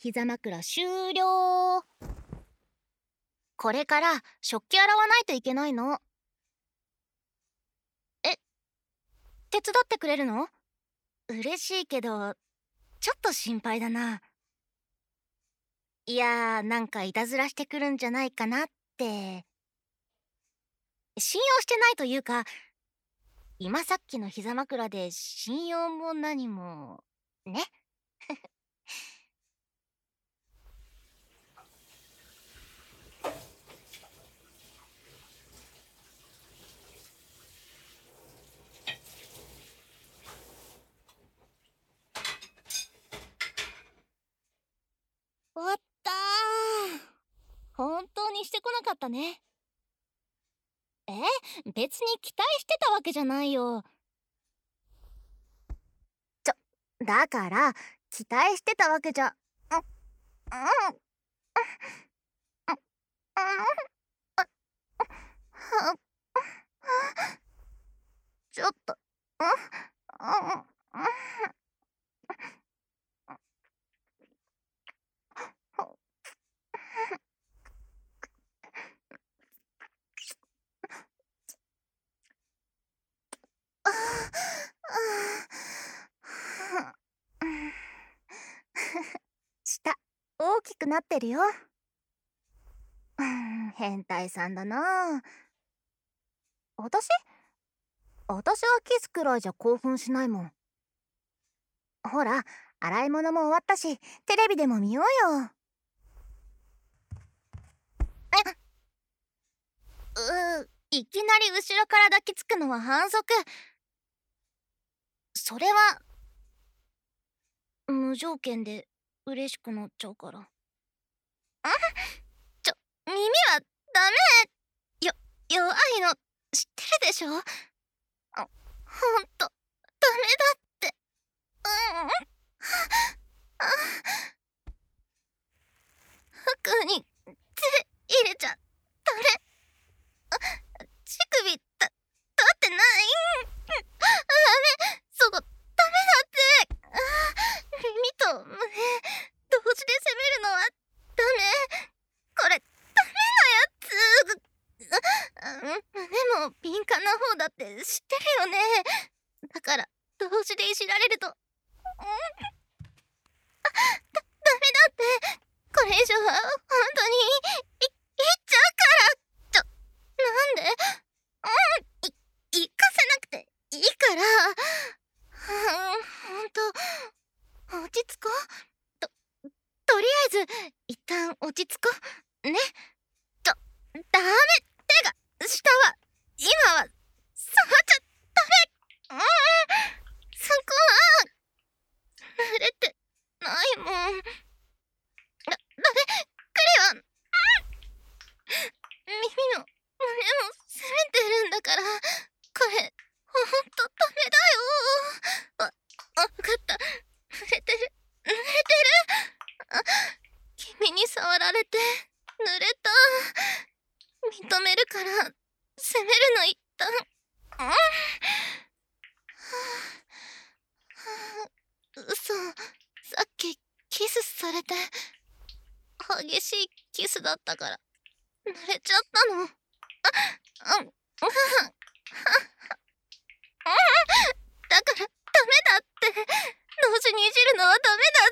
膝枕終了。これから食器洗わないといけないの。手伝ってくれるの？嬉しいけど、ちょっと心配だな。いやー、なんかいたずらしてくるんじゃないかなって。信用してないというか、今さっきの膝枕で信用も何も、ね。終わったー。本当にしてこなかったね。別に期待してたわけじゃないよ。だから期待してたわけじゃ、ちょっと、舌大きくなってるよ。変態さんだな。私はキスくらいじゃ興奮しないもん。ほら、洗い物も終わったし、テレビでも見ようよ。いきなり後ろから抱きつくのは反則。それは無条件で嬉しくなっちゃうから。耳はダメ。弱いの知ってるでしょ。ほんとダメだって。服に手入れちゃダメ。乳首立ってない。ダメ、そこダメだって。耳と胸同時で攻めるのはダメ。これダメなやつ。胸も敏感な方だって知ってるよね。だから同時でいじられるとダメだって。これ以上は本当にいっちゃうから。なんで行かせなくていいから。ほんと落ち着こう。とりあえず一旦落ち着こうね。ダメ。手が下は今は触っちゃダメ。そこは濡れてないもん。クレヨン。耳も胸も攻めてるんだから。これほんとダメだよ。わかった。濡れてる。君に触られて濡れた。認めるから攻めるの一旦。嘘、さっきキスされて激しいキスだったから濡れちゃったの。だからダメだって。同時にいじるのはダメだ